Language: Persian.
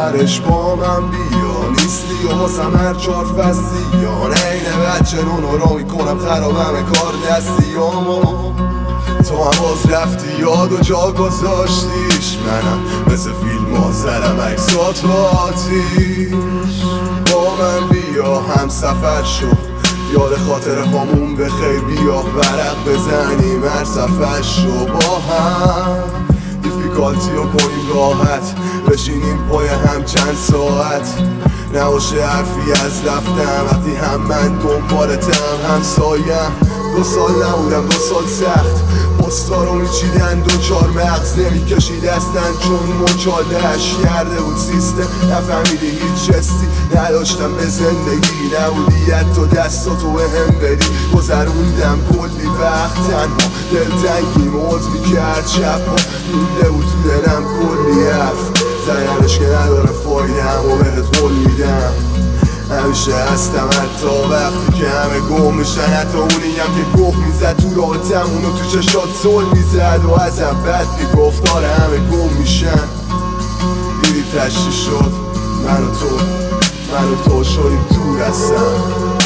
آخرش با من بیا، نیستی و واسم هر 4 فصلی یا اینه بچه نونو را میکنم خرابم کار دستیامو. تو هم باز رفتی یاد و جا گذاشتیش، منم مثل فیلم ها زدم عکسات با آتیش. با من بیا هم سفر شو، یاد خاطر همون به خیر بیا، ورق بزنیم هر سفر شو با هم. دیفیکالتی رو کنیم راحت، بشینیم پای هم چند ساعت، نباشه حرفی از رفتم وقتی هم من دنبالتم هم سایم. 2 سال نبودم 2 سال سخت، پستا رو میچیدن 2-4 مغز نمیکشید دستن، چون مچالش کرده بود سیستم. نفهمیدی هیچ چستی نداشتم به زندگی، نبودی حتی دستاتو به هم بدی. گذروندم کلی وقت تنها، دلتنگی موت میکرد شبها، مونده بود تو دلم کلی حرف، زنش که نداره فایده همو بهت قول میدم. همیشه هستم حتی وقتی که همه گم میشن، حتی اونیم که گفت میزد تو رابطم اونو تو چشات زل میزد و ازم بد میگفت آره همه گم میشن. دیدی تشتی شد من و تو شدیم دور هستم.